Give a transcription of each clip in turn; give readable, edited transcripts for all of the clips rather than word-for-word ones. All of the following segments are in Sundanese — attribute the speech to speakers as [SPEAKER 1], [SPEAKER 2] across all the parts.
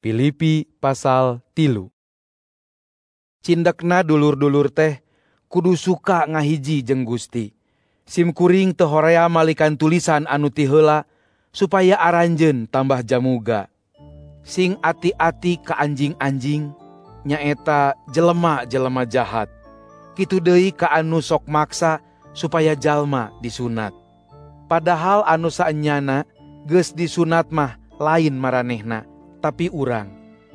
[SPEAKER 1] Filipi pasal 3. Cindekna dulur-dulur teh kudu suka ngahiji jeung Gusti. Simkuring teu horea malikan tulisan anu ti heula supaya aranjeun tambah jamuga. Sing ati-ati ka anjing-anjing nyaeta jelema-jelema jahat. Kitu deui ka anu sok maksa supaya jalma disunat. Padahal anu saenyana geus disunat mah lain maranehna, tapi urang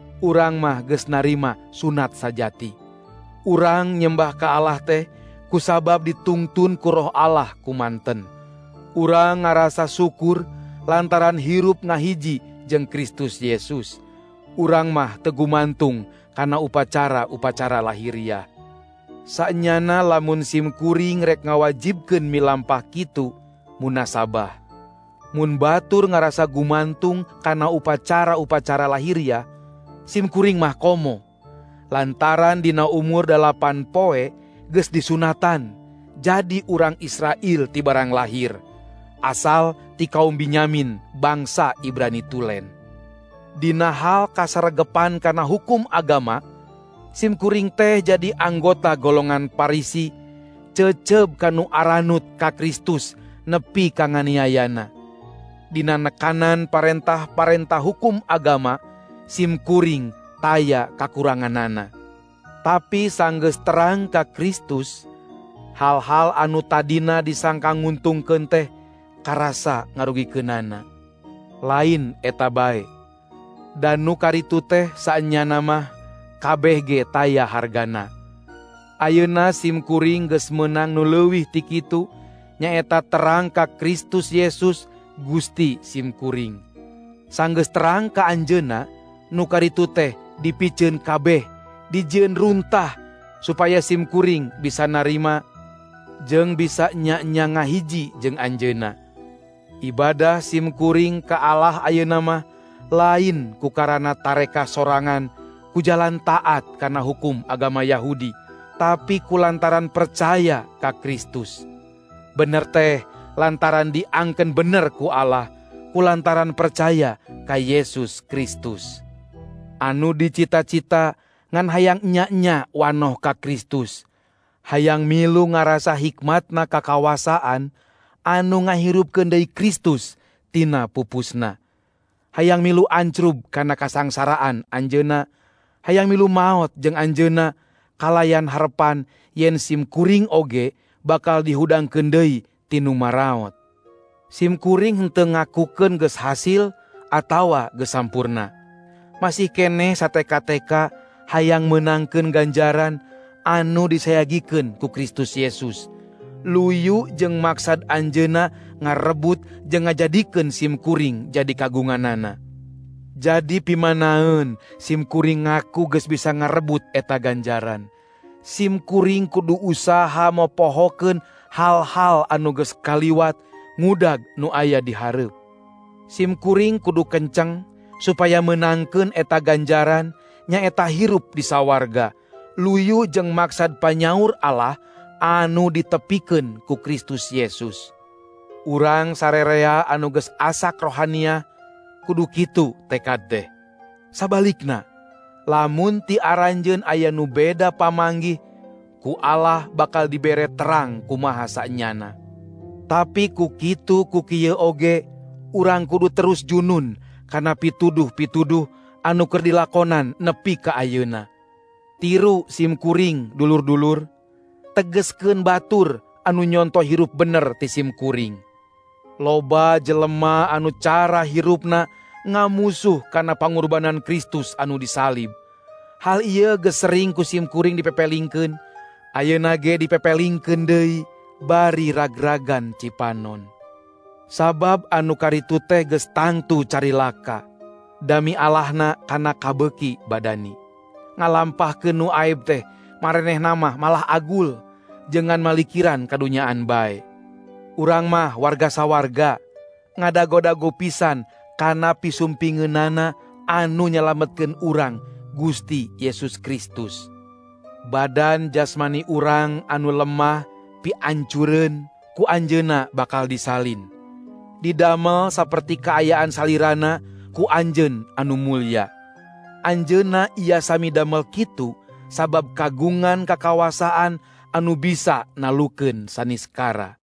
[SPEAKER 1] mah geus narima sunat sajati. Urang nyembah ka Allah teh kusabab ditungtun ku Roh Allah kumanten. Urang ngarasa syukur lantaran hirup ngahiji jeung Kristus Yesus. Urang mah teu gumantung kana upacara lahiriah. Saenyana lamun simkuring rek ngawajibkeun milampah kitu munasabah. Mun batur ngarasa gumantung kana upacara lahiriah, simkuring mah komo. Lantaran dina umur 8 poe geus disunatan, jadi urang Israel ti barang lahir. Asal ti kaum Binyamin, bangsa Ibrani tulen. Dina hal kasaregepan kana hukum agama, simkuring teh jadi anggota golongan Parisi, ceceb kanu aranut ka Kristus nepi ka nganiayana. Dina nekanan parentah-parentah hukum agama, simkuring taya kakuranganana. Tapi sanggeus terang ka Kristus, hal-hal anu tadina disangka nguntungkeun teh karasa ngarugikeunana. Lain eta bae. Dan nu karitu teh saenyana mah kabeh ge taya hargana. Ayeuna simkuring geus meunang nu leuwih ti kitu, nyaeta terang ka Kristus Yesus Gusti simkuring. Sanggeus terang ka anjeunna, nu karitu teh dipikeun kabeh, dijieun runtah supaya simkuring bisa narima jeung bisa nya-nya ngahiji jeung anjeunna. Ibadah simkuring ka Allah ayeuna mah lain ku karana tareka sorangan ku jalan taat kana hukum agama Yahudi, tapi kulantaran percaya ka Kristus. Bener teh lantaran diangkeun bener ku Allah, kulantaran percaya ka Yesus Kristus. Anu dicita-cita ngan hayang nya-nya wanoh ka Kristus. Hayang milu ngarasa hikmatna kakawasaan anu ngahirupkeun deui Kristus tina pupusna. Hayang milu ancrub kana kasangsaraan anjeunna. Hayang milu maot jeung anjeunna kalayan harepan yen simkuring oge bakal dihudangkeun deui tinu maraot. Simkuring henteu ngakukeun geus hasil atawa geus sampurna. Masih keneh sateka-teka hayang meunangkeun ganjaran anu disayagikeun ku Kristus Yesus. Luyu jeung maksad anjeunna ngarebut jeung ngajadikeun simkuring jadi kagunganana. Jadi pimanaeun simkuring ngaku geus bisa ngarebut eta ganjaran. Simkuring kudu usaha mopohokeun hal-hal anu geus kaliwat ngudag nu aya di hareup. Simkuring kudu kenceng supaya menangkeun eta ganjaran nyaeta hirup di sawarga, luyu jeung maksad panyaur Allah anu ditepikeun ku Kristus Yesus. Urang sarerea anu geus asak rohania kudu kitu tekad teh. Sabalikna, lamun ti aranjeun aya nu beda pamanggih, ku Allah bakal dibere terang kumaha saenyana. Tapi ku kitu ku kieu oge urang kudu terus junun kana pituduh-pituduh anu keur dilakonan nepi ka ayeuna. Tiru simkuring dulur-dulur, tegeskeun batur anu nyonto hirup bener ti simkuring. Loba jelema anu cara hirupna ngamusuh kana pangorbanan Kristus anu disalib. Hal ieu geus sering ku simkuring dipepelingkeun, ayeuna ge dipepelingkeun deui bari ragragan cipanon. Sabab anu karitu teh geus tangtu carilaka, dami Allahna kana kabeuki badani. Ngalampahkeun nu aib teh marenehna mah malah agul, jengan malikiran kadunyaan bae. Urang mah warga sawarga, ngadago-dago pisan kana pisumpingeunana anu nyalametkeun urang Gusti Yesus Kristus. Badan jasmani urang anu lemah piancureun ku anjeunna bakal disalin. Didamel saperti kaayaan salirana ku anjeun anu mulya. Anjeunna ia sami damel kitu sabab kagungan kakawasaan anu bisa nalukeun saniskara.